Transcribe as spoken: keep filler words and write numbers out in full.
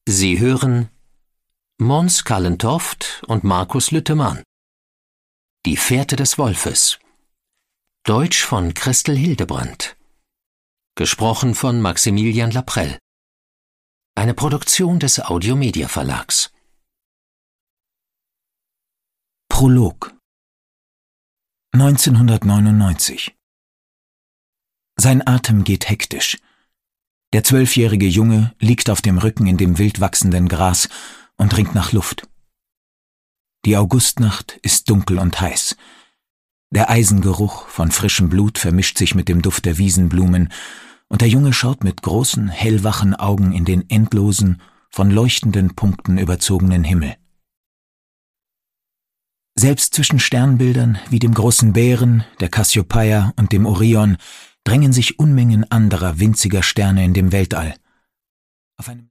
Sie hören Måns Kallentoft und Markus Lüttemann. Die Fährte des Wolfes. Deutsch von Christel Hildebrandt. Gesprochen von Maximilian Laprelle. Eine Produktion des Audiomedia Verlags. Prolog. neunzehnhundertneunundneunzig. Sein Atem geht hektisch. Der zwölfjährige Junge liegt auf dem Rücken in dem wild wachsenden Gras und ringt nach Luft. Die Augustnacht ist dunkel und heiß. Der Eisengeruch von frischem Blut vermischt sich mit dem Duft der Wiesenblumen, und der Junge schaut mit großen, hellwachen Augen in den endlosen, von leuchtenden Punkten überzogenen Himmel. Selbst zwischen Sternbildern wie dem großen Bären, der Kassiopeia und dem Orion drängen sich Unmengen anderer winziger Sterne in dem Weltall. Auf einem